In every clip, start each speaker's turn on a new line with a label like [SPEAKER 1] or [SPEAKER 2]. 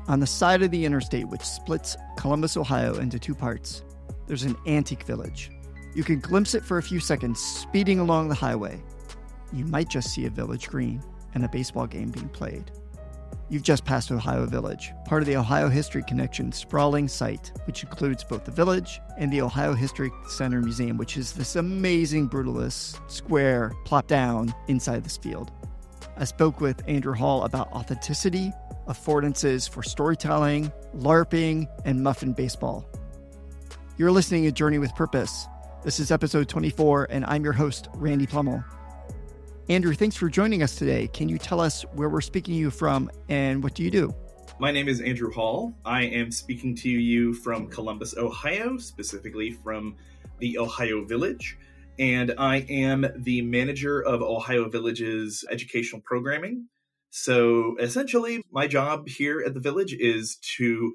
[SPEAKER 1] On the side of the interstate which splits Columbus, Ohio into two parts, there's an antique village. You can glimpse it for a few seconds speeding along the highway. You might just see a village green and a baseball game being played. You've just passed Ohio Village, part of the Ohio History Connection sprawling site, which includes both the village and the Ohio History Center Museum, which is this amazing brutalist square plopped down inside this field. I spoke with Andrew Hall about authenticity, affordances for storytelling, LARPing, and muffin baseball. You're listening to Journey with Purpose. This is episode 24, and I'm your host, Randy Plummel. Andrew, thanks for joining us today. Can you tell us where we're speaking to you from and what do you do?
[SPEAKER 2] My name is Andrew Hall. I am speaking to you from Columbus, Ohio, specifically from the Ohio Village. And I am the manager of Ohio Village's educational programming. So essentially, my job here at the Village is to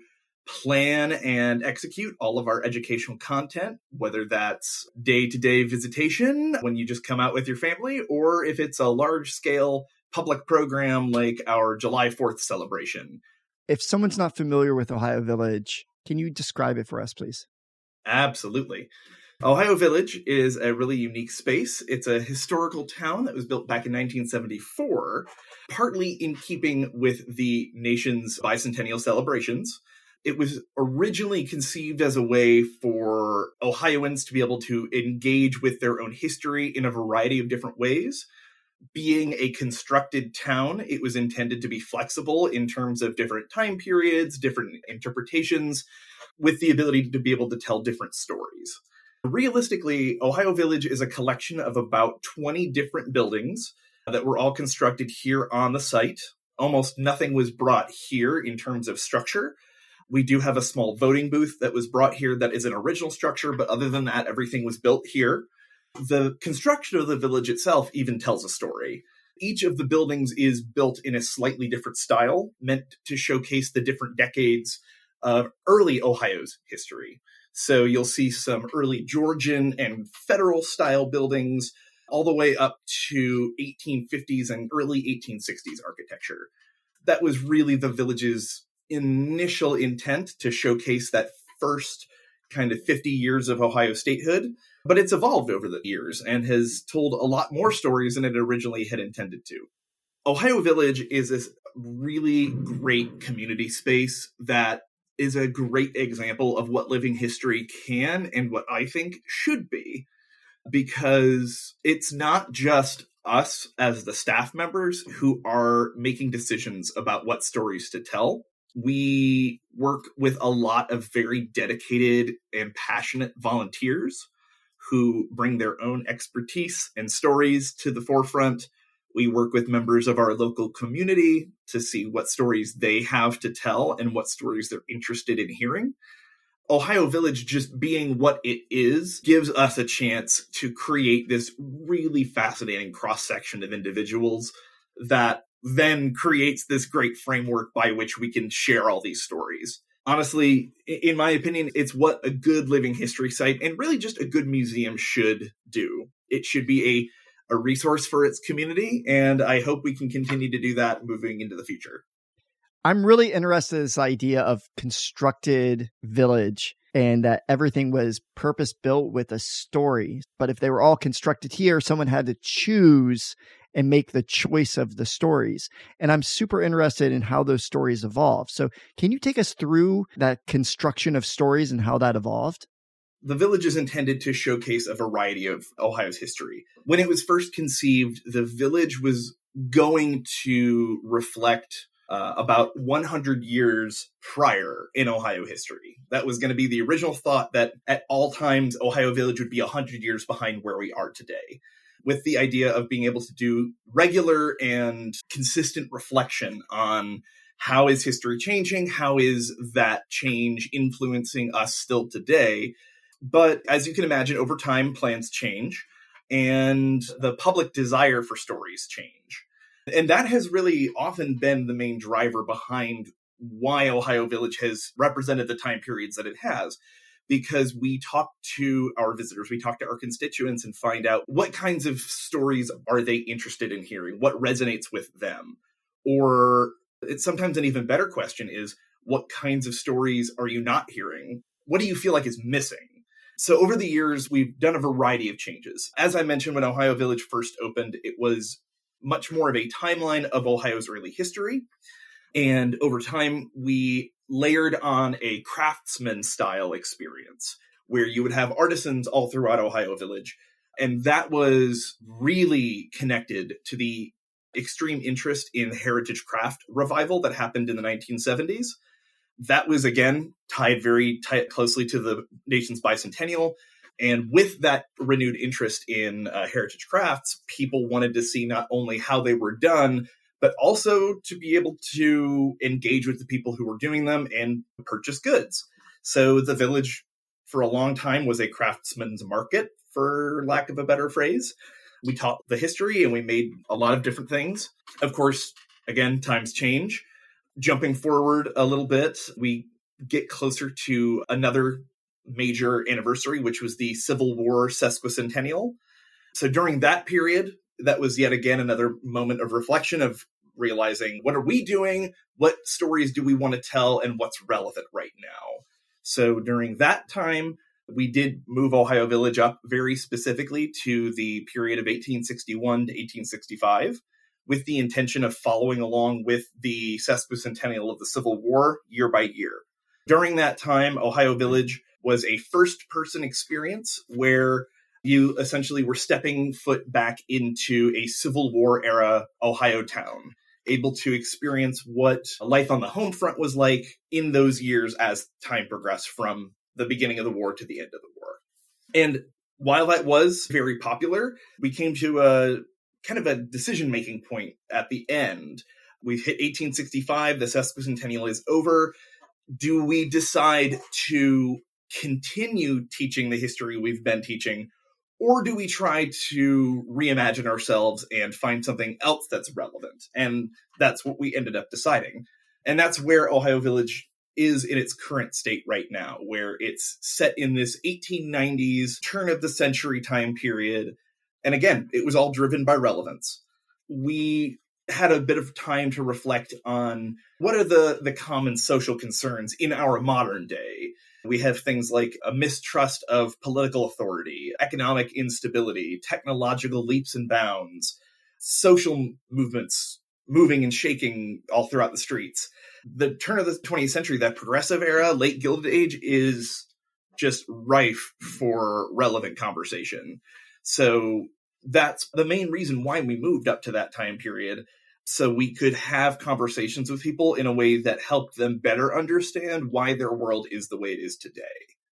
[SPEAKER 2] plan and execute all of our educational content, whether that's day-to-day visitation when you just come out with your family, or if it's a large-scale public program like our July 4th celebration.
[SPEAKER 1] If someone's not familiar with Ohio Village, can you describe it for us, please?
[SPEAKER 2] Absolutely. Ohio Village is a really unique space. It's a historical town that was built back in 1974, partly in keeping with the nation's bicentennial celebrations. It was originally conceived as a way for Ohioans to be able to engage with their own history in a variety of different ways. Being a constructed town, it was intended to be flexible in terms of different time periods, different interpretations, with the ability to be able to tell different stories. Realistically, Ohio Village is a collection of about 20 different buildings that were all constructed here on the site. Almost nothing was brought here in terms of structure. We do have a small voting booth that was brought here that is an original structure, but other than that, everything was built here. The construction of the village itself even tells a story. Each of the buildings is built in a slightly different style, meant to showcase the different decades of early Ohio's history. So you'll see some early Georgian and federal style buildings, all the way up to 1850s and early 1860s architecture. That was really the village's initial intent, to showcase that first kind of 50 years of Ohio statehood, but it's evolved over the years and has told a lot more stories than it originally had intended to. Ohio Village is this really great community space that is a great example of what living history can and what I think should be, because it's not just us as the staff members who are making decisions about what stories to tell. We work with a lot of very dedicated and passionate volunteers who bring their own expertise and stories to the forefront. We work with members of our local community to see what stories they have to tell and what stories they're interested in hearing. Ohio Village, just being what it is, gives us a chance to create this really fascinating cross-section of individuals that then creates this great framework by which we can share all these stories. Honestly, in my opinion, it's what a good living history site and really just a good museum should do. It should be a resource for its community, and I hope we can continue to do that moving into the future.
[SPEAKER 1] I'm really interested in this idea of constructed village and that everything was purpose-built with a story. But if they were all constructed here, someone had to choose and make the choice of the stories. And I'm super interested in how those stories evolve. So can you take us through that construction of stories and how that evolved?
[SPEAKER 2] The village is intended to showcase a variety of Ohio's history. When it was first conceived, the village was going to reflect about 100 years prior in Ohio history. That was going to be the original thought, that at all times, Ohio Village would be 100 years behind where we are today, with the idea of being able to do regular and consistent reflection on how is history changing, how is that change influencing us still today. But as you can imagine, over time, plans change and the public desire for stories change. And that has really often been the main driver behind why Ohio Village has represented the time periods that it has, because we talk to our visitors, we talk to our constituents and find out what kinds of stories are they interested in hearing, what resonates with them. Or it's sometimes an even better question is, What kinds of stories are you not hearing? What do you feel like is missing? So over the years, we've done a variety of changes. As I mentioned, when Ohio Village first opened, it was much more of a timeline of Ohio's early history. And over time, we layered on a craftsman style experience where you would have artisans all throughout Ohio Village. And that was really connected to the extreme interest in heritage craft revival that happened in the 1970s. That was, again, tied very closely to the nation's bicentennial. And with that renewed interest in heritage crafts, people wanted to see not only how they were done, but also to be able to engage with the people who were doing them and purchase goods. So the village, for a long time, was a craftsman's market, for lack of a better phrase. We taught the history and we made a lot of different things. Of course, again, times change. Jumping forward a little bit, we get closer to another major anniversary, which was the Civil War sesquicentennial. So during that period, that was yet again another moment of reflection of realizing, what are we doing? What stories do we want to tell? And what's relevant right now? So during that time, we did move Ohio Village up very specifically to the period of 1861 to 1865. With the intention of following along with the sesquicentennial of the Civil War year by year. During that time, Ohio Village was a first-person experience where you essentially were stepping foot back into a Civil War-era Ohio town, able to experience what life on the home front was like in those years as time progressed from the beginning of the war to the end of the war. And while that was very popular, we came to a kind of a decision-making point at the end. We've hit 1865, the sesquicentennial is over. Do we decide to continue teaching the history we've been teaching, or do we try to reimagine ourselves and find something else that's relevant? And that's what we ended up deciding. And that's where Ohio Village is in its current state right now, where it's set in this 1890s turn of the century time period. And again, it was all driven by relevance. We had a bit of time to reflect on what are the common social concerns in our modern day. We have things like a mistrust of political authority, economic instability, technological leaps and bounds, social movements moving and shaking all throughout the streets. The turn of the 20th century, that progressive era, late Gilded Age, is just rife for relevant conversation. So that's the main reason why we moved up to that time period, so we could have conversations with people in a way that helped them better understand why their world is the way it is today.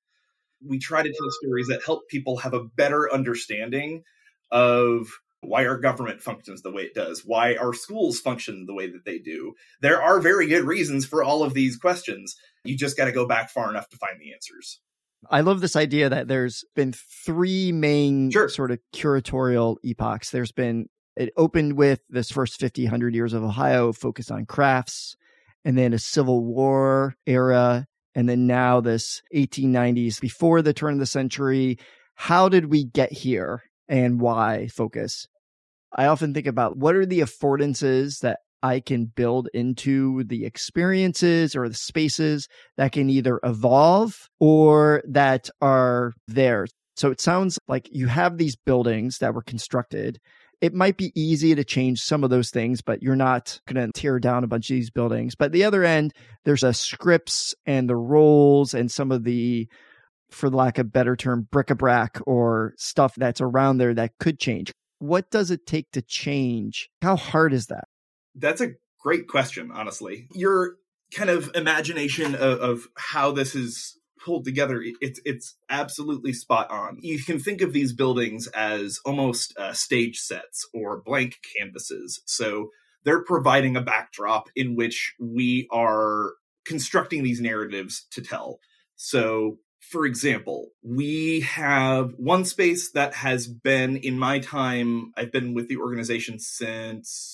[SPEAKER 2] We try to tell stories that help people have a better understanding of why our government functions the way it does, why our schools function the way that they do. There are very good reasons for all of these questions. You just got to go back far enough to find the answers.
[SPEAKER 1] I love this idea that there's been three main sort of curatorial epochs. It opened with this first 50, 100 years of Ohio focused on crafts, and then a Civil War era, and then now this 1890s before the turn of the century. How did we get here and why focus? I often think about what are the affordances that I can build into the experiences or the spaces that can either evolve or that are there. So it sounds like you have these buildings that were constructed. It might be easy to change some of those things, but you're not going to tear down a bunch of these buildings. But at the other end, there's the scripts and the roles and some of the, for lack of a better term, bric-a-brac or stuff that's around there that could change. What does it take to change? How hard is that?
[SPEAKER 2] That's a great question, honestly. Your kind of imagination of how this is pulled together, it's absolutely spot on. You can think of these buildings as almost stage sets or blank canvases. So they're providing a backdrop in which we are constructing these narratives to tell. So, for example, we have one space that has been, in my time, I've been with the organization since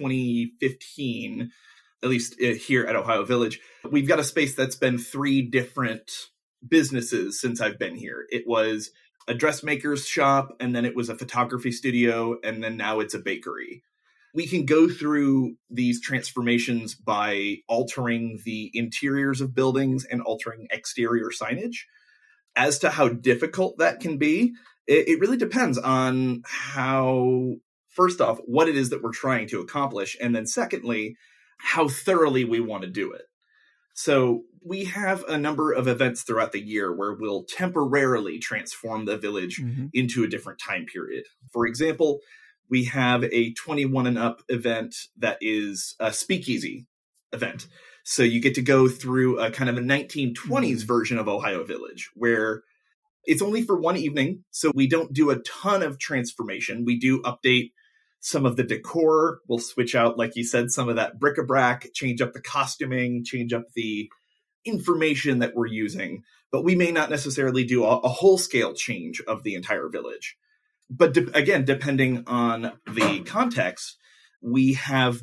[SPEAKER 2] 2015, at least here at Ohio Village. We've got a space that's been 3 different businesses since I've been here. It was a dressmaker's shop, and then it was a photography studio, and then now it's a bakery. We can go through these transformations by altering the interiors of buildings and altering exterior signage. As to how difficult that can be, it really depends on how, first off, what it is that we're trying to accomplish, and then secondly, how thoroughly we want to do it. So we have a number of events throughout the year where we'll temporarily transform the village into a different time period. For example, we have a 21 and up event that is a speakeasy event. So you get to go through a kind of a 1920s version of Ohio Village, where it's only for one evening. So we don't do a ton of transformation. We do update some of the decor. We'll switch out, like you said, some of that bric-a-brac, change up the costuming, change up the information that we're using. But we may not necessarily do a whole-scale change of the entire village. But again, depending on the context, we've had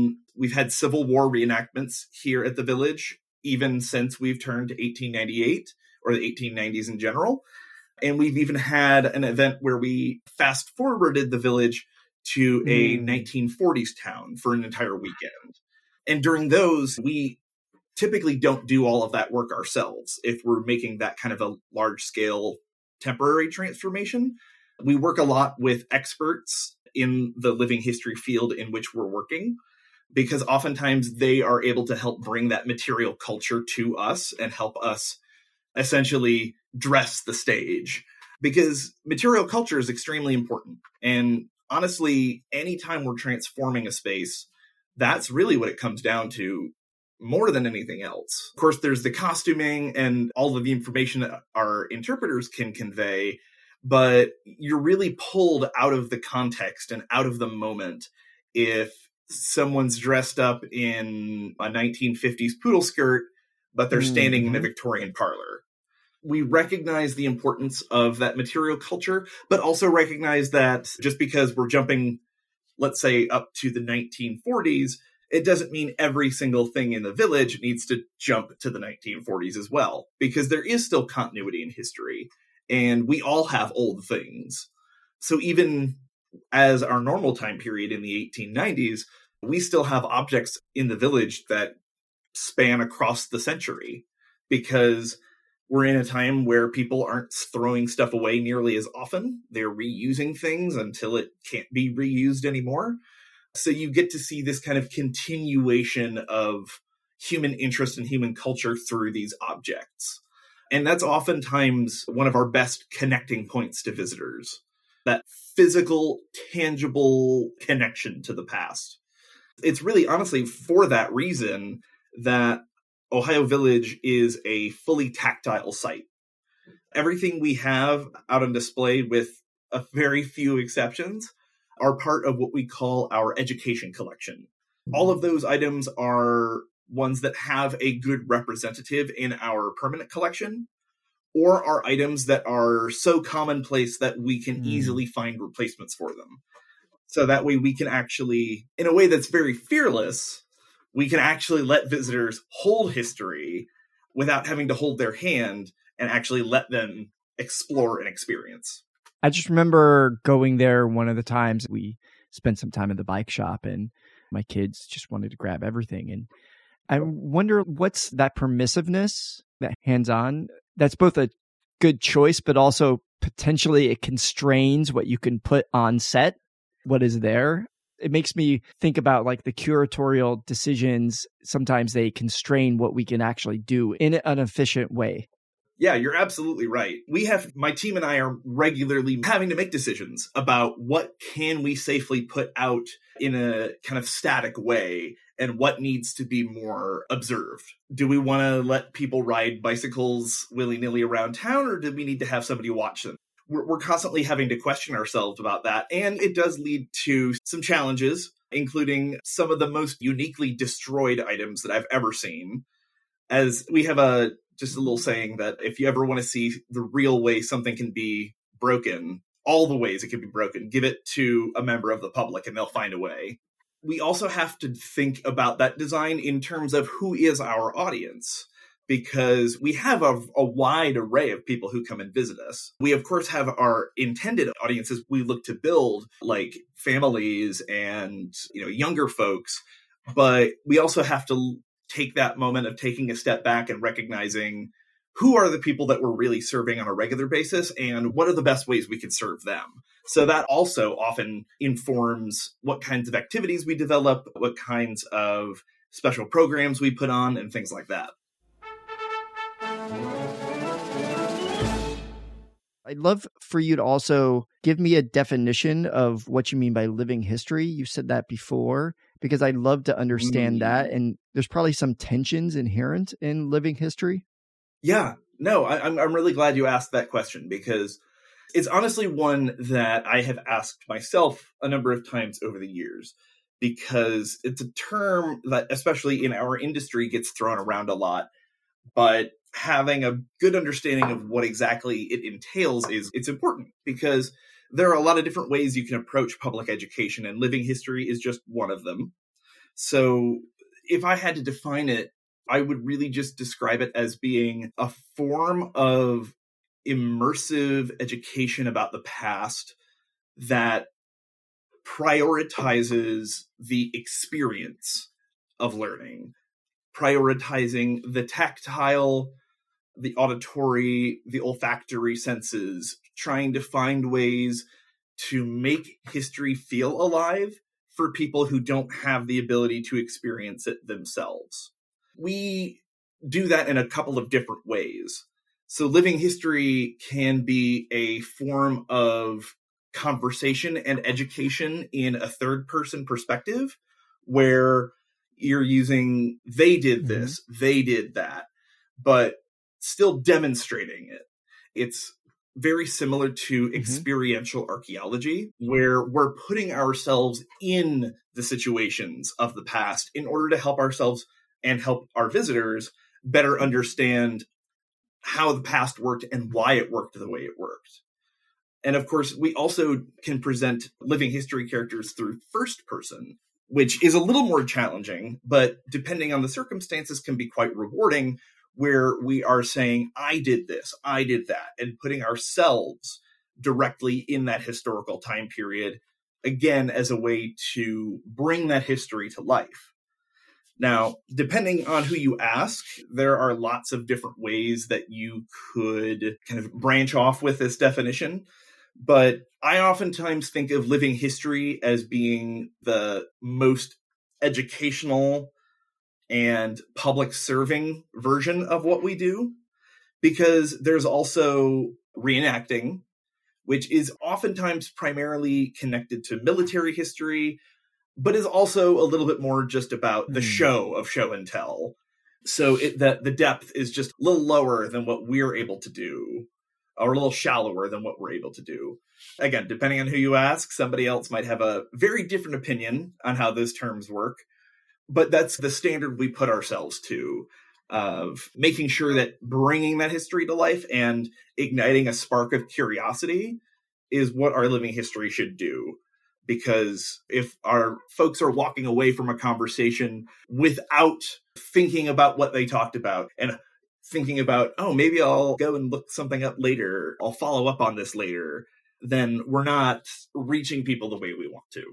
[SPEAKER 2] Civil War reenactments here at the village, even since we've turned 1898, or the 1890s in general. And we've even had an event where we fast-forwarded the village to a 1940s town for an entire weekend. And during those, we typically don't do all of that work ourselves. If we're making that kind of a large-scale temporary transformation, we work a lot with experts in the living history field in which we're working, because oftentimes they are able to help bring that material culture to us and help us essentially dress the stage, because material culture is extremely important. And honestly, anytime we're transforming a space, that's really what it comes down to more than anything else. Of course, there's the costuming and all of the information that our interpreters can convey, but you're really pulled out of the context and out of the moment if someone's dressed up in a 1950s poodle skirt, but they're standing in a Victorian parlor. We recognize the importance of that material culture, but also recognize that just because we're jumping, let's say, up to the 1940s, it doesn't mean every single thing in the village needs to jump to the 1940s as well, because there is still continuity in history, and we all have old things. So even as our normal time period in the 1890s, we still have objects in the village that span across the century, because we're in a time where people aren't throwing stuff away nearly as often. They're reusing things until it can't be reused anymore. So you get to see this kind of continuation of human interest and human culture through these objects. And that's oftentimes one of our best connecting points to visitors, that physical, tangible connection to the past. It's really honestly for that reason that Ohio Village is a fully tactile site. Everything we have out on display, with a very few exceptions, are part of what we call our education collection. All of those items are ones that have a good representative in our permanent collection, or are items that are so commonplace that we can easily find replacements for them. So that way we can actually, in a way that's very fearless, we can actually let visitors hold history without having to hold their hand and actually let them explore and experience.
[SPEAKER 1] I just remember going there one of the times we spent some time at the bike shop, and my kids just wanted to grab everything. And I wonder, what's that permissiveness, that hands-on, that's both a good choice, but also potentially it constrains what you can put on set, what is there. It makes me think about like the curatorial decisions. Sometimes they constrain what we can actually do in an efficient way.
[SPEAKER 2] Yeah, you're absolutely right. My team and I are regularly having to make decisions about what can we safely put out in a kind of static way and what needs to be more observed. Do we want to let people ride bicycles willy-nilly around town, or do we need to have somebody watch them? We're constantly having to question ourselves about that. And it does lead to some challenges, including some of the most uniquely destroyed items that I've ever seen. As we have just a little saying that if you ever want to see the real way something can be broken, all the ways it can be broken, give it to a member of the public and they'll find a way. We also have to think about that design in terms of who is our audience. because we have a wide array of people who come and visit us. We, of course, have our intended audiences we look to build, like families and, younger folks. But we also have to take that moment of taking a step back and recognizing who are the people that we're really serving on a regular basis and what are the best ways we can serve them. So that also often informs what kinds of activities we develop, what kinds of special programs we put on, and things like that.
[SPEAKER 1] I'd love for you to also give me a definition of what you mean by living history. You said that before, because I'd love to understand that. And there's probably some tensions inherent in living history.
[SPEAKER 2] Yeah, no, I'm really glad you asked that question, because it's honestly one that I have asked myself a number of times over the years, because it's a term that, especially in our industry, gets thrown around a lot. But having a good understanding of what exactly it entails it's important, because there are a lot of different ways you can approach public education, and living history is just one of them. So if I had to define it, I would really just describe it as being a form of immersive education about the past that prioritizes the experience of learning, prioritizing the tactile, the auditory, the olfactory senses, trying to find ways to make history feel alive for people who don't have the ability to experience it themselves. We do that in a couple of different ways. So living history can be a form of conversation and education in a third-person perspective, where you're using they did this, they did that, but still demonstrating it. It's very similar to experiential archaeology, where we're putting ourselves in the situations of the past in order to help ourselves and help our visitors better understand how the past worked and why it worked the way it worked. And of course, we also can present living history characters through first person, which is a little more challenging, but depending on the circumstances can be quite rewarding, where we are saying, I did this, I did that, and putting ourselves directly in that historical time period, again, as a way to bring that history to life. Now, depending on who you ask, there are lots of different ways that you could kind of branch off with this definition. But I oftentimes think of living history as being the most educational and public serving version of what we do, because there's also reenacting, which is oftentimes primarily connected to military history, but is also a little bit more just about the show and tell. So the depth is just a little lower than what we're able to do, or a little shallower than what we're able to do. Again, depending on who you ask, somebody else might have a very different opinion on how those terms work. But that's the standard we put ourselves to, of making sure that bringing that history to life and igniting a spark of curiosity is what our living history should do. Because if our folks are walking away from a conversation without thinking about what they talked about and thinking about, oh, maybe I'll go and look something up later, I'll follow up on this later, then we're not reaching people the way we want to.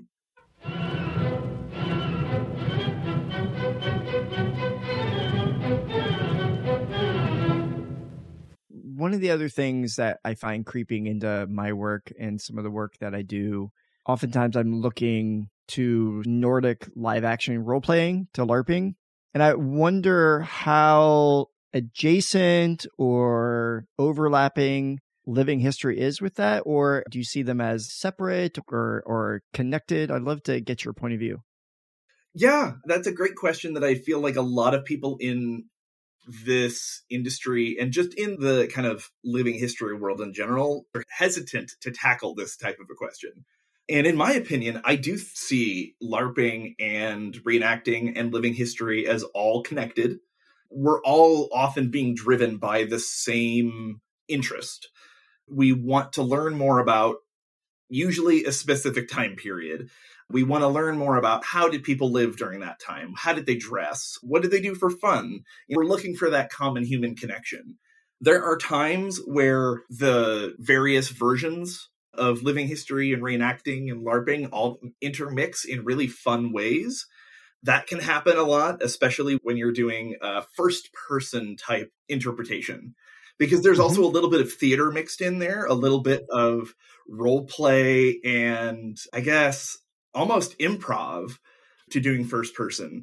[SPEAKER 1] One of the other things that I find creeping into my work and some of the work that I do, oftentimes I'm looking to Nordic live action role playing, to LARPing. And I wonder how adjacent or overlapping living history is with that, or do you see them as separate or connected? I'd love to get your point of view.
[SPEAKER 2] Yeah, that's a great question that I feel like a lot of people in this industry and just in the kind of living history world in general are hesitant to tackle this type of a question. And in my opinion, I do see LARPing and reenacting and living history as all connected. We're all often being driven by the same interest. We want to learn more about usually a specific time period. We want to learn more about how did people live during that time? How did they dress? What did they do for fun? We're looking for that common human connection. There are times where the various versions of living history and reenacting and LARPing all intermix in really fun ways. That can happen a lot, especially when you're doing a first-person type interpretation, because there's also a little bit of theater mixed in there, a little bit of role play, and I guess almost improv to doing first person.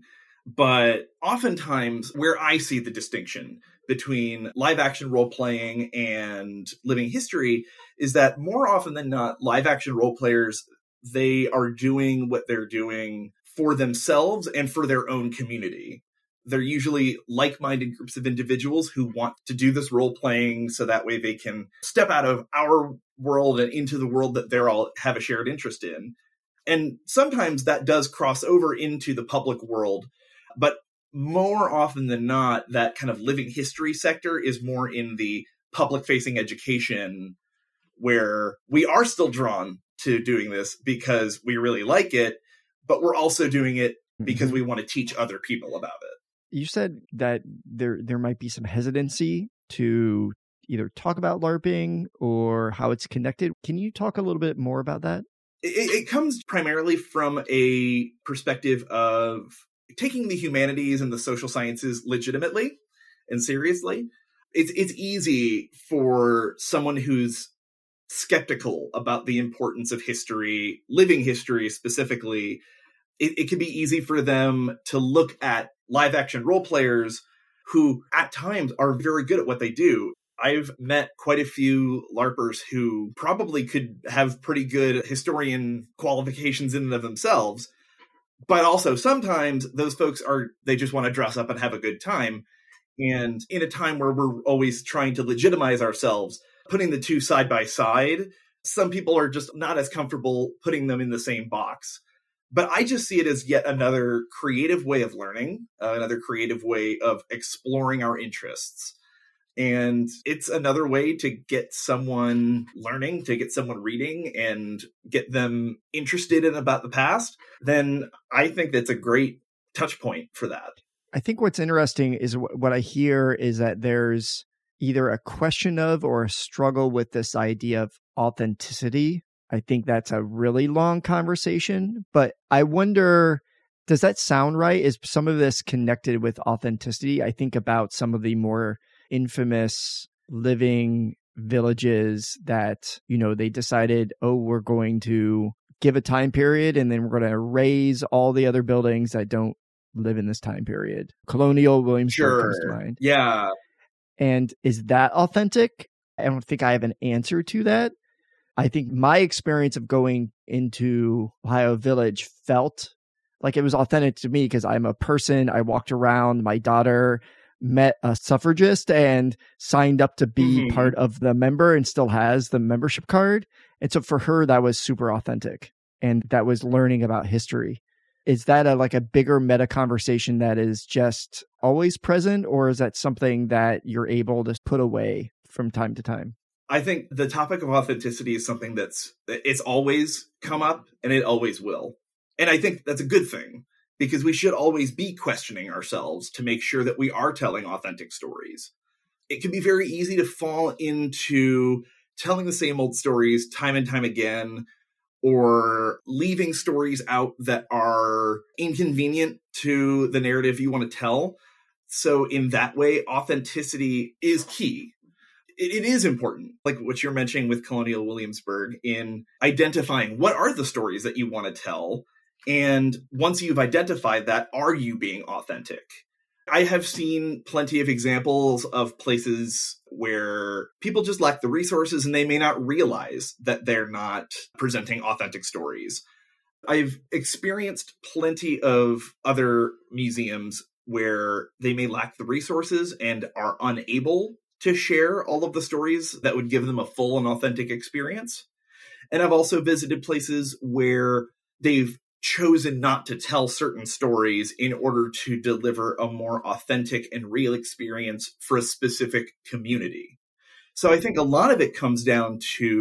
[SPEAKER 2] But oftentimes where I see the distinction between live action role playing and living history is that more often than not, live action role players, they are doing what they're doing for themselves and for their own community. They're usually like-minded groups of individuals who want to do this role playing so that way they can step out of our world and into the world that they're all have a shared interest in. And sometimes that does cross over into the public world, but more often than not, that kind of living history sector is more in the public-facing education, where we are still drawn to doing this because we really like it, but we're also doing it because we want to teach other people about it.
[SPEAKER 1] You said that there might be some hesitancy to either talk about LARPing or how it's connected. Can you talk a little bit more about that?
[SPEAKER 2] It comes primarily from a perspective of taking the humanities and the social sciences legitimately and seriously. It's easy for someone who's skeptical about the importance of history, living history specifically. It can be easy for them to look at live action role players who at times are very good at what they do. I've met quite a few LARPers who probably could have pretty good historian qualifications in and of themselves, but also sometimes those folks they just want to dress up and have a good time. And in a time where we're always trying to legitimize ourselves, putting the two side by side, some people are just not as comfortable putting them in the same box. But I just see it as yet another creative way of learning, another creative way of exploring our interests. And it's another way to get someone learning, to get someone reading and get them interested in about the past. Then I think that's a great touch point for that.
[SPEAKER 1] I think what's interesting is what I hear is that there's either a question of or a struggle with this idea of authenticity. I think that's a really long conversation, but I wonder, does that sound right? Is some of this connected with authenticity? I think about some of the more infamous living villages that, they decided, we're going to give a time period and then we're going to raise all the other buildings that don't live in this time period. Colonial Williamsburg comes to mind.
[SPEAKER 2] Yeah.
[SPEAKER 1] And is that authentic? I don't think I have an answer to that. I think my experience of going into Ohio Village felt like it was authentic to me because I'm a person. I walked around. My daughter met a suffragist and signed up to be part of the member and still has the membership card. And so for her, that was super authentic. And that was learning about history. Is that a bigger meta conversation that is just always present, or is that something that you're able to put away from time to time?
[SPEAKER 2] I think the topic of authenticity is something it's always come up and it always will. And I think that's a good thing because we should always be questioning ourselves to make sure that we are telling authentic stories. It can be very easy to fall into telling the same old stories time and time again, or leaving stories out that are inconvenient to the narrative you want to tell. So in that way, authenticity is key. It is important, like what you're mentioning with Colonial Williamsburg, in identifying what are the stories that you want to tell. And once you've identified that, are you being authentic? I have seen plenty of examples of places where people just lack the resources and they may not realize that they're not presenting authentic stories. I've experienced plenty of other museums where they may lack the resources and are unable to share all of the stories that would give them a full and authentic experience. And I've also visited places where they've chosen not to tell certain stories in order to deliver a more authentic and real experience for a specific community. So I think a lot of it comes down to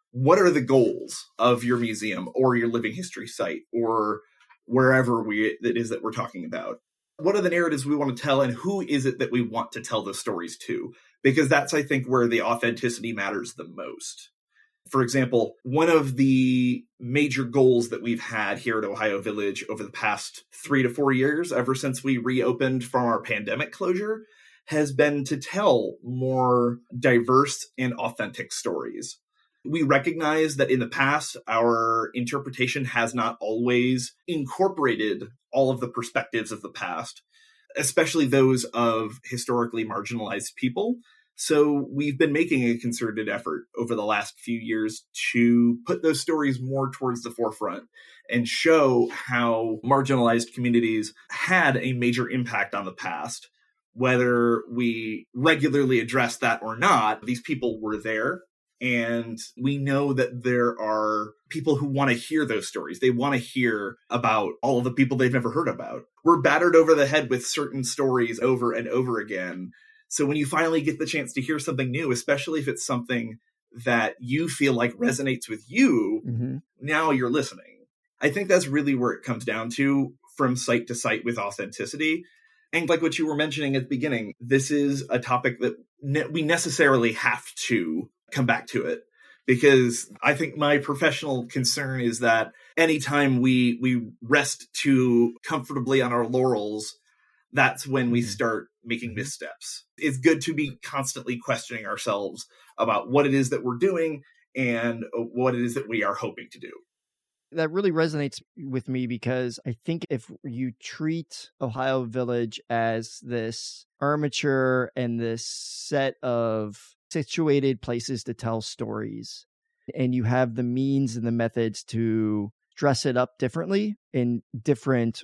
[SPEAKER 2] what are the goals of your museum or your living history site or wherever it is that we're talking about? What are the narratives we want to tell, and who is it that we want to tell those stories to? Because that's, I think, where the authenticity matters the most. For example, one of the major goals that we've had here at Ohio Village over the past 3 to 4 years, ever since we reopened from our pandemic closure, has been to tell more diverse and authentic stories. We recognize that in the past, our interpretation has not always incorporated all of the perspectives of the past, especially those of historically marginalized people. So we've been making a concerted effort over the last few years to put those stories more towards the forefront and show how marginalized communities had a major impact on the past. Whether we regularly address that or not, these people were there. And we know that there are people who want to hear those stories. They want to hear about all of the people they've never heard about. We're battered over the head with certain stories over and over again. So when you finally get the chance to hear something new, especially if it's something that you feel like resonates with you, now you're listening. I think that's really where it comes down to, from site to site with authenticity. And like what you were mentioning at the beginning, this is a topic that we necessarily have to come back to it, because I think my professional concern is that anytime we rest too comfortably on our laurels, that's when we start making missteps. It's good to be constantly questioning ourselves about what it is that we're doing and what it is that we are hoping to do.
[SPEAKER 1] That really resonates with me, because I think if you treat Ohio Village as this armature and this set of situated places to tell stories, and you have the means and the methods to dress it up differently in different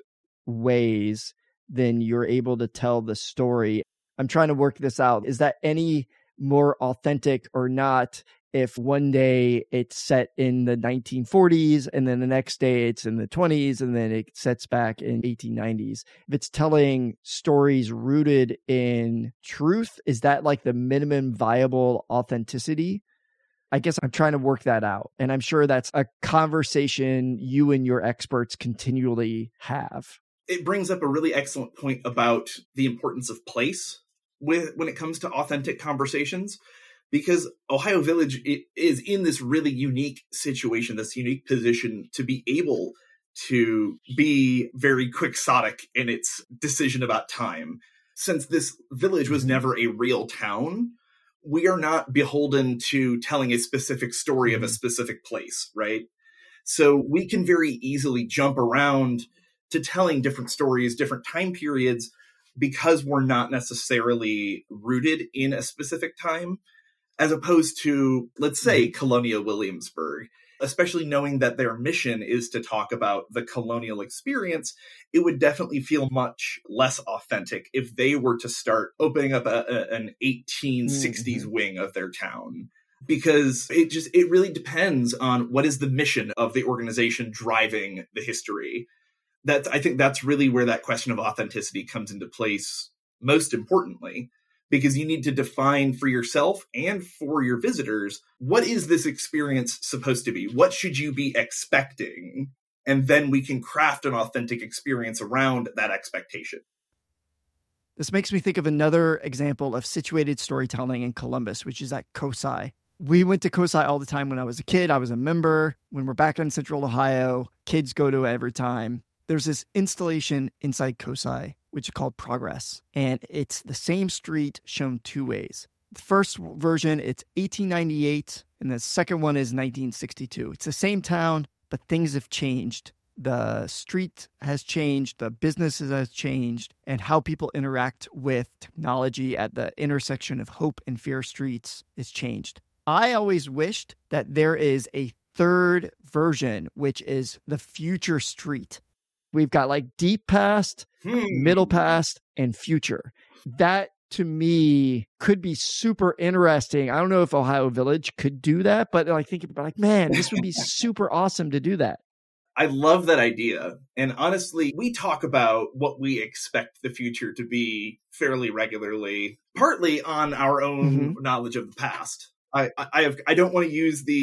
[SPEAKER 1] ways, then you're able to tell the story. I'm trying to work this out. Is that any more authentic or not if one day it's set in the 1940s and then the next day it's in the 20s and then it sets back in 1890s? If it's telling stories rooted in truth, is that like the minimum viable authenticity? I guess I'm trying to work that out. And I'm sure that's a conversation you and your experts continually have.
[SPEAKER 2] It brings up a really excellent point about the importance of place when it comes to authentic conversations, because Ohio Village is in this really unique situation, this unique position to be able to be very quixotic in its decision about time. Since this village was never a real town, we are not beholden to telling a specific story of a specific place, right? So we can very easily jump around to telling different stories, different time periods, because we're not necessarily rooted in a specific time, as opposed to, let's say, Colonial Williamsburg. Especially knowing that their mission is to talk about the colonial experience, it would definitely feel much less authentic if they were to start opening up an 1860s wing of their town. Because it really depends on what is the mission of the organization driving the history. I think that's really where that question of authenticity comes into place most importantly, because you need to define for yourself and for your visitors, what is this experience supposed to be? What should you be expecting? And then we can craft an authentic experience around that expectation.
[SPEAKER 1] This makes me think of another example of situated storytelling in Columbus, which is at COSI. We went to COSI all the time when I was a kid. I was a member. When we're back in Central Ohio, kids go to it every time. There's this installation inside COSI, which is called Progress. And it's the same street shown two ways. The first version, it's 1898, and the second one is 1962. It's the same town, but things have changed. The street has changed, the businesses has changed, and how people interact with technology at the intersection of Hope and Fear streets is changed. I always wished that there is a third version, which is the future street. We've got like deep past, middle past, and future. That to me could be super interesting. I don't know if Ohio Village could do that, but I think about like, man, this would be super awesome to do that.
[SPEAKER 2] I love that idea. And honestly, we talk about what we expect the future to be fairly regularly, partly on our own knowledge of the past. I don't want to use the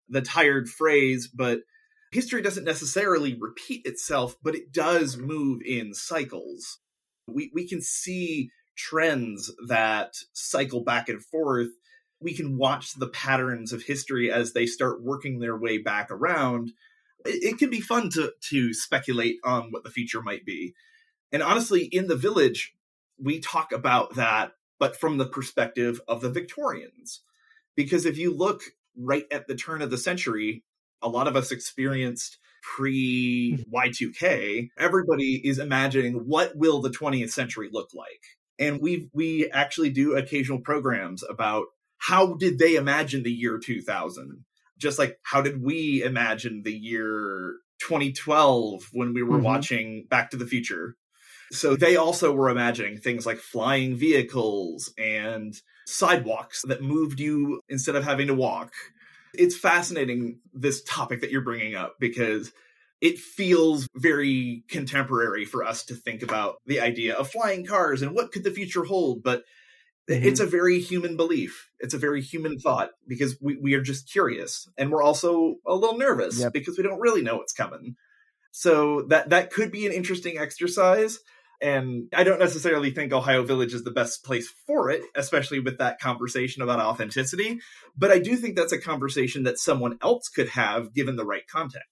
[SPEAKER 2] the tired phrase, but history doesn't necessarily repeat itself, but it does move in cycles. We can see trends that cycle back and forth. We can watch the patterns of history as they start working their way back around. It can be fun to speculate on what the future might be. And honestly, in The Village, we talk about that, but from the perspective of the Victorians. Because if you look right at the turn of the century, a lot of us experienced pre-Y2K. Everybody is imagining, what will the 20th century look like? And we actually do occasional programs about how did they imagine the year 2000? Just like, how did we imagine the year 2012 when we were watching Back to the Future? So they also were imagining things like flying vehicles and sidewalks that moved you instead of having to walk. It's fascinating, this topic that you're bringing up, because it feels very contemporary for us to think about the idea of flying cars and what could the future hold. But it's a very human belief. It's a very human thought, because we are just curious. And we're also a little nervous because we don't really know what's coming. So that could be an interesting exercise. And I don't necessarily think Ohio Village is the best place for it, especially with that conversation about authenticity. But I do think that's a conversation that someone else could have given the right context.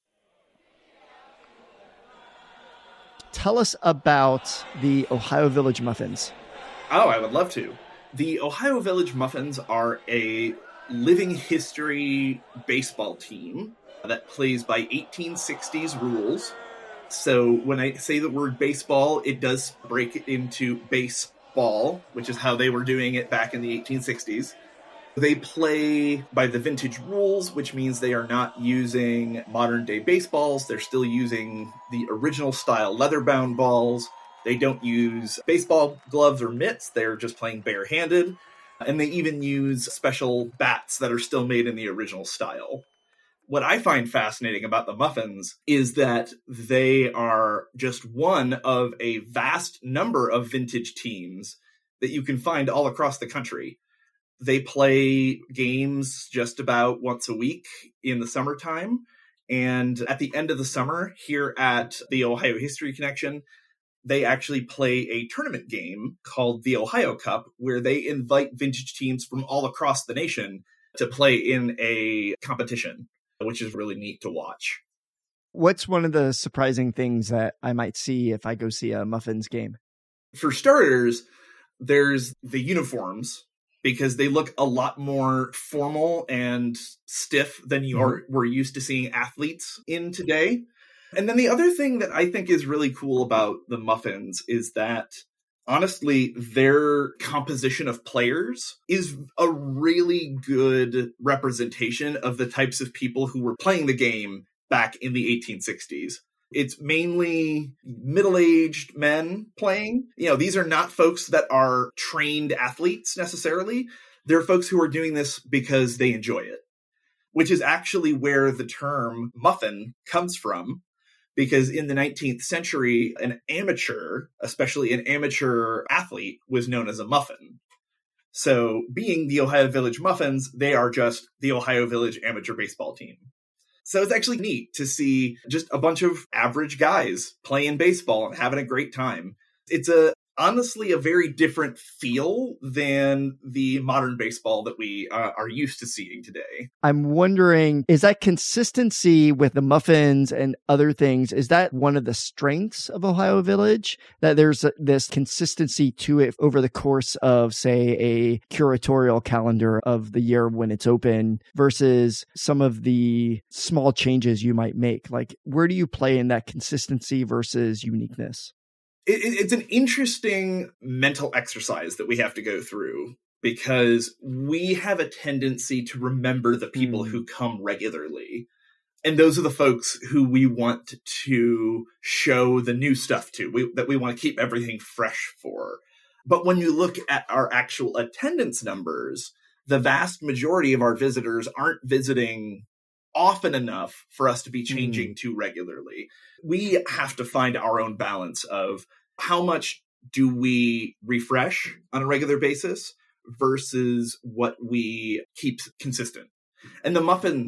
[SPEAKER 1] Tell us about the Ohio Village Muffins.
[SPEAKER 2] Oh, I would love to. The Ohio Village Muffins are a living history baseball team that plays by 1860s rules. So when I say the word baseball, it does break it into baseball, which is how they were doing it back in the 1860s. They play by the vintage rules, which means they are not using modern day baseballs. They're still using the original style leather-bound balls. They don't use baseball gloves or mitts. They're just playing barehanded. And they even use special bats that are still made in the original style. What I find fascinating about the Muffins is that they are just one of a vast number of vintage teams that you can find all across the country. They play games just about once a week in the summertime. And at the end of the summer, here at the Ohio History Connection, they actually play a tournament game called the Ohio Cup, where they invite vintage teams from all across the nation to play in a competition, which is really neat to watch.
[SPEAKER 1] What's one of the surprising things that I might see if I go see a Muffins game?
[SPEAKER 2] For starters, there's the uniforms, because they look a lot more formal and stiff than we're used to seeing athletes in today. And then the other thing that I think is really cool about the Muffins is that, honestly, their composition of players is a really good representation of the types of people who were playing the game back in the 1860s. It's mainly middle-aged men playing. These are not folks that are trained athletes necessarily. They're folks who are doing this because they enjoy it, which is actually where the term muffin comes from. Because in the 19th century, an amateur, especially an amateur athlete, was known as a muffin. So being the Ohio Village Muffins, they are just the Ohio Village amateur baseball team. So it's actually neat to see just a bunch of average guys playing baseball and having a great time. It's honestly a very different feel than the modern baseball that we are used to seeing today.
[SPEAKER 1] I'm wondering, is that consistency with the Muffins and other things, is that one of the strengths of Ohio Village? That there's this consistency to it over the course of, say, a curatorial calendar of the year when it's open versus some of the small changes you might make? Like, where do you play in that consistency versus uniqueness?
[SPEAKER 2] It's an interesting mental exercise that we have to go through, because we have a tendency to remember the people who come regularly. And those are the folks who we want to show the new stuff to, that we want to keep everything fresh for. But when you look at our actual attendance numbers, the vast majority of our visitors aren't visiting often enough for us to be changing too regularly. We have to find our own balance of how much do we refresh on a regular basis versus what we keep consistent. And the Muffins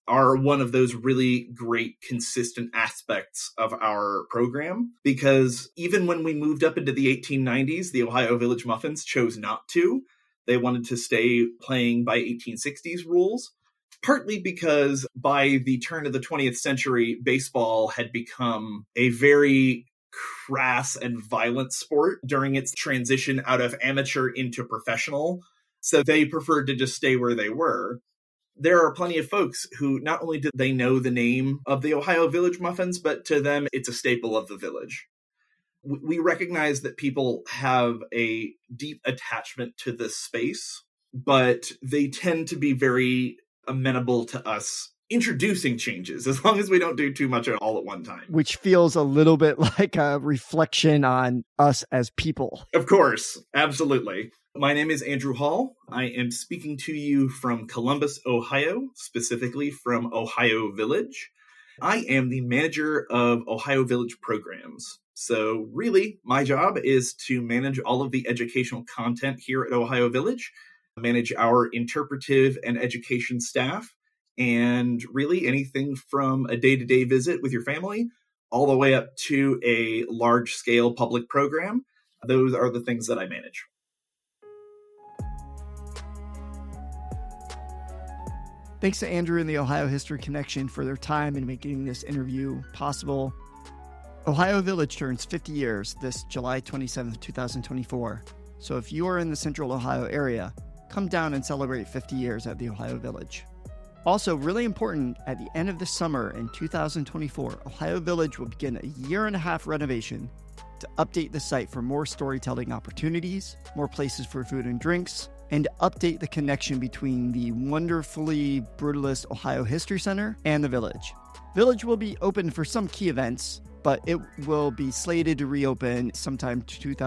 [SPEAKER 2] are one of those really great consistent aspects of our program, because even when we moved up into the 1890s, the Ohio Village Muffins chose not to. They wanted to stay playing by 1860s rules, partly because by the turn of the 20th century, baseball had become a very crass and violent sport during its transition out of amateur into professional. So they preferred to just stay where they were. There are plenty of folks who not only did they know the name of the Ohio Village Muffins, but to them, it's a staple of the village. We recognize that people have a deep attachment to this space, but they tend to be very amenable to us introducing changes, as long as we don't do too much all at one time.
[SPEAKER 1] Which feels a little bit like a reflection on us as people.
[SPEAKER 2] Of course, absolutely. My name is Andrew Hall. I am speaking to you from Columbus, Ohio, specifically from Ohio Village. I am the manager of Ohio Village programs. So really, my job is to manage all of the educational content here at Ohio Village, manage our interpretive and education staff, and really anything from a day-to-day visit with your family all the way up to a large-scale public program. Those are the things that I manage.
[SPEAKER 1] Thanks to Andrew and the Ohio History Connection for their time in making this interview possible. Ohio Village turns 50 years this July 27th, 2024. So if you are in the Central Ohio area, come down and celebrate 50 years at the Ohio Village. Also, really important, at the end of the summer in 2024, Ohio Village will begin a year-and-a-half renovation to update the site for more storytelling opportunities, more places for food and drinks, and to update the connection between the wonderfully brutalist Ohio History Center and the Village. Village will be open for some key events, but it will be slated to reopen sometime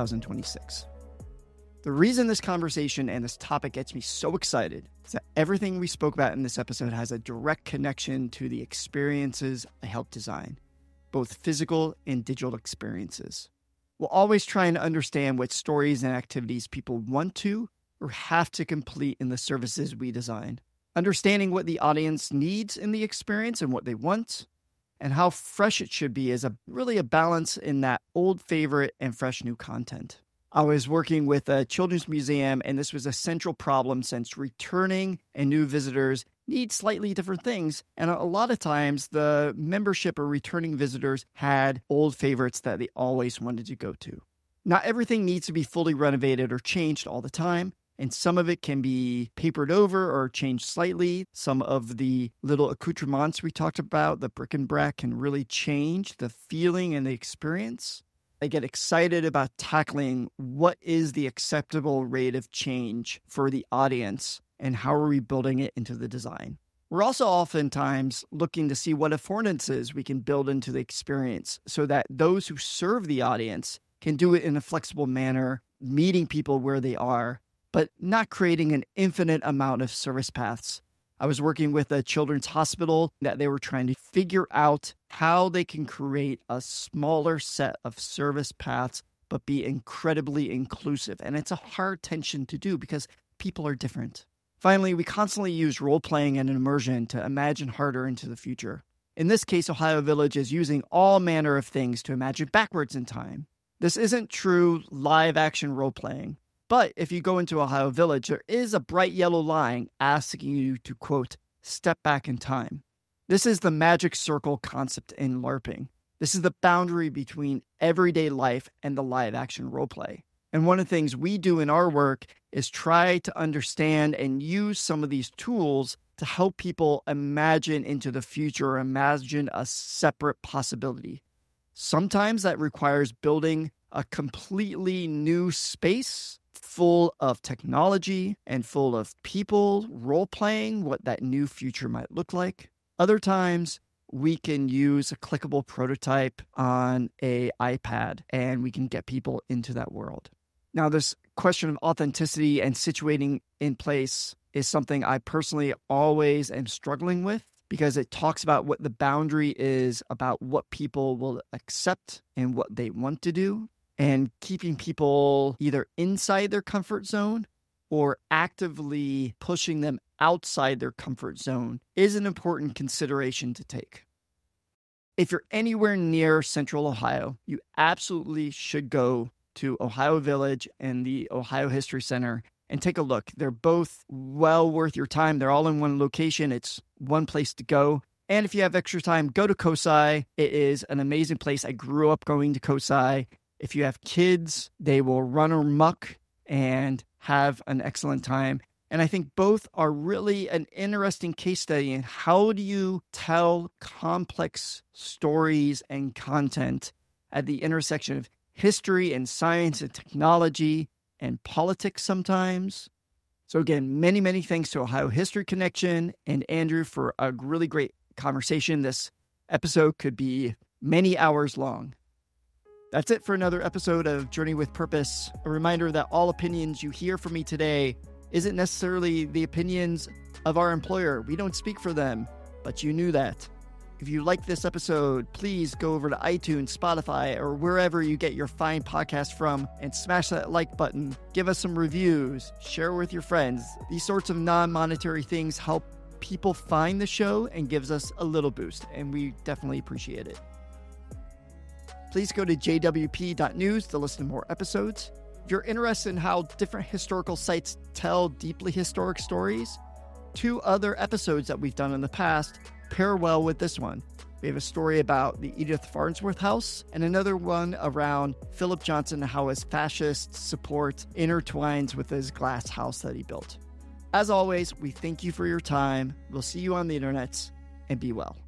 [SPEAKER 1] 2026. The reason this conversation and this topic gets me so excited is that everything we spoke about in this episode has a direct connection to the experiences I helped design, both physical and digital experiences. We'll always try and understand what stories and activities people want to or have to complete in the services we design. Understanding what the audience needs in the experience and what they want, and how fresh it should be is really a balance in that old favorite and fresh new content. I was working with a children's museum, and this was a central problem since returning and new visitors need slightly different things. And a lot of times the membership or returning visitors had old favorites that they always wanted to go to. Not everything needs to be fully renovated or changed all the time. And some of it can be papered over or changed slightly. Some of the little accoutrements we talked about, the bric-a-brac, can really change the feeling and the experience. I get excited about tackling what is the acceptable rate of change for the audience and how are we building it into the design. We're also oftentimes looking to see what affordances we can build into the experience so that those who serve the audience can do it in a flexible manner, meeting people where they are, but not creating an infinite amount of service paths. I was working with a children's hospital that they were trying to figure out how they can create a smaller set of service paths, but be incredibly inclusive. And it's a hard tension to do because people are different. Finally, we constantly use role-playing and immersion to imagine harder into the future. In this case, Ohio Village is using all manner of things to imagine backwards in time. This isn't true live-action role-playing. But if you go into Ohio Village, there is a bright yellow line asking you to, quote, step back in time. This is the magic circle concept in LARPing. This is the boundary between everyday life and the live action roleplay. And one of the things we do in our work is try to understand and use some of these tools to help people imagine into the future or imagine a separate possibility. Sometimes that requires building a completely new space full of technology and full of people role-playing what that new future might look like. Other times, we can use a clickable prototype on an iPad and we can get people into that world. Now, this question of authenticity and situating in place is something I personally always am struggling with because it talks about what the boundary is about what people will accept and what they want to do. And keeping people either inside their comfort zone or actively pushing them outside their comfort zone is an important consideration to take. If you're anywhere near Central Ohio, you absolutely should go to Ohio Village and the Ohio History Center and take a look. They're both well worth your time. They're all in one location. It's one place to go. And if you have extra time, go to COSI. It is an amazing place. I grew up going to COSI. If you have kids, they will run amok and have an excellent time. And I think both are really an interesting case study in how do you tell complex stories and content at the intersection of history and science and technology and politics sometimes. So again, many, many thanks to Ohio History Connection and Andrew for a really great conversation. This episode could be many hours long. That's it for another episode of Journey with Purpose. A reminder that all opinions you hear from me today isn't necessarily the opinions of our employer. We don't speak for them, but you knew that. If you like this episode, please go over to iTunes, Spotify, or wherever you get your fine podcast from and smash that like button. Give us some reviews, share with your friends. These sorts of non-monetary things help people find the show and gives us a little boost, and we definitely appreciate it. Please go to jwp.news to listen to more episodes. If you're interested in how different historical sites tell deeply historic stories, 2 other episodes that we've done in the past pair well with this one. We have a story about the Edith Farnsworth House and another one around Philip Johnson and how his fascist support intertwines with his glass house that he built. As always, we thank you for your time. We'll see you on the internet, and be well.